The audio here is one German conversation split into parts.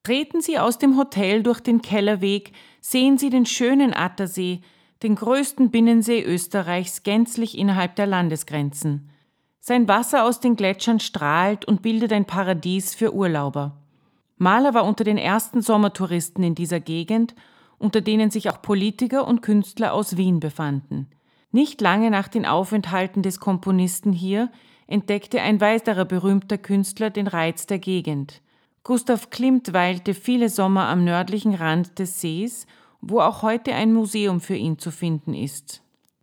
Treten Sie aus dem Hotel durch den Kellerweg, sehen Sie den schönen Attersee, den größten Binnensee Österreichs gänzlich innerhalb der Landesgrenzen. Sein Wasser aus den Gletschern strahlt und bildet ein Paradies für Urlauber. Mahler war unter den ersten Sommertouristen in dieser Gegend, unter denen sich auch Politiker und Künstler aus Wien befanden. Nicht lange nach den Aufenthalten des Komponisten hier entdeckte ein weiterer berühmter Künstler den Reiz der Gegend. Gustav Klimt weilte viele Sommer am nördlichen Rand des Sees, wo auch heute ein Museum für ihn zu finden ist.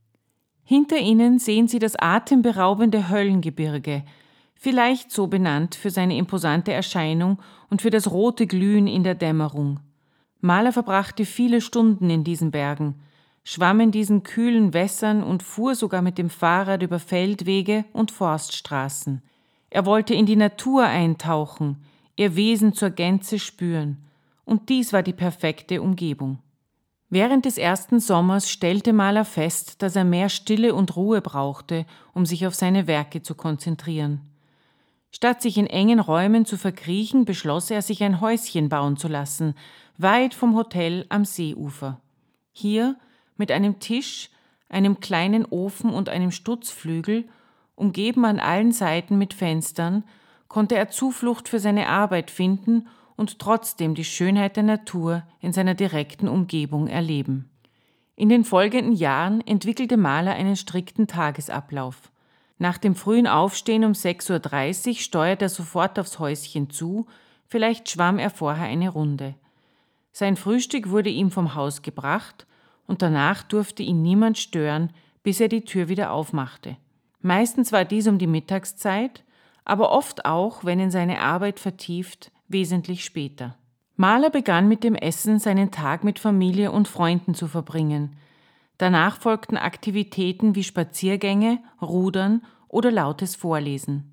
Hinter ihnen sehen Sie das atemberaubende Höllengebirge, vielleicht so benannt für seine imposante Erscheinung und für das rote Glühen in der Dämmerung. Mahler verbrachte viele Stunden in diesen Bergen, schwamm in diesen kühlen Wässern und fuhr sogar mit dem Fahrrad über Feldwege und Forststraßen. Er wollte in die Natur eintauchen, ihr Wesen zur Gänze spüren, und dies war die perfekte Umgebung. Während des ersten Sommers stellte Mahler fest, dass er mehr Stille und Ruhe brauchte, um sich auf seine Werke zu konzentrieren. Statt sich in engen Räumen zu verkriechen, beschloss er, sich ein Häuschen bauen zu lassen, weit vom Hotel am Seeufer. Hier, mit einem Tisch, einem kleinen Ofen und einem Stutzflügel, umgeben an allen Seiten mit Fenstern, konnte er Zuflucht für seine Arbeit finden und trotzdem die Schönheit der Natur in seiner direkten Umgebung erleben. In den folgenden Jahren entwickelte Mahler einen strikten Tagesablauf. Nach dem frühen Aufstehen um 6:30 Uhr steuert er sofort aufs Häuschen zu, vielleicht schwamm er vorher eine Runde. Sein Frühstück wurde ihm vom Haus gebracht und danach durfte ihn niemand stören, bis er die Tür wieder aufmachte. Meistens war dies um die Mittagszeit, aber oft auch, wenn in seine Arbeit vertieft, wesentlich später. Mahler begann mit dem Essen, seinen Tag mit Familie und Freunden zu verbringen. Danach folgten Aktivitäten wie Spaziergänge, Rudern oder lautes Vorlesen.